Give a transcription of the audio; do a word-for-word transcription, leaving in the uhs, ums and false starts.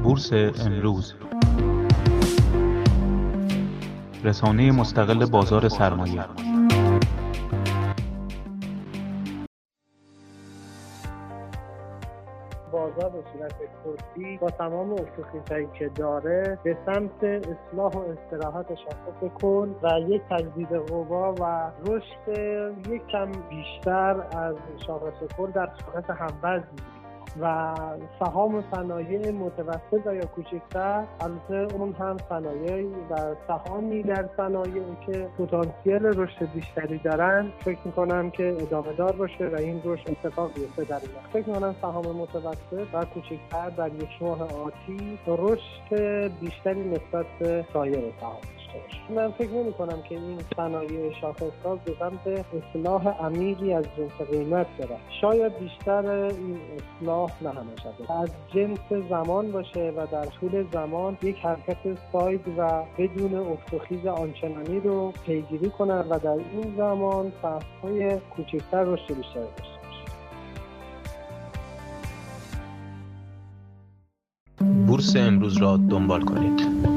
بورس امروز، رسانه مستقل بازار سرمایه. بازار به صورت کلی با تمام افق‌هایی که داره به سمت اصلاح و استراحت شاخص کل و یک تجدید قوا و رشد یک کم بیشتر از شاخص کل در شاخص هموزن و سهام صنایع متوسط و یا کوچکتر، البته اون هم صنایع و سهامی در صنایعی که پتانسیل رشد بیشتری دارن، فکر میکنم که ادامه دار باشه و این رشد اتفاق بیفته در این وقت. فکر میکنم سهام متوسط و کوچکتر در یک ماه آتی رشد بیشتری نسبت به سایر سهام داشته باشه. من فکر نمی‌کنم که این صنایع شاخص‌ها به سمت اصلاح عمیقی از جنس قیمت بره. شاید بیشتر این اصلاح نه همش از جنس زمان باشه و در طول زمان یک حرکت ساید و بدون افت و خیز آنچنانی رو پیگیری کنن و در این زمان سهم‌های کوچکتر رشد بیشتری داشته باشه. بورس امروز را دنبال کنید.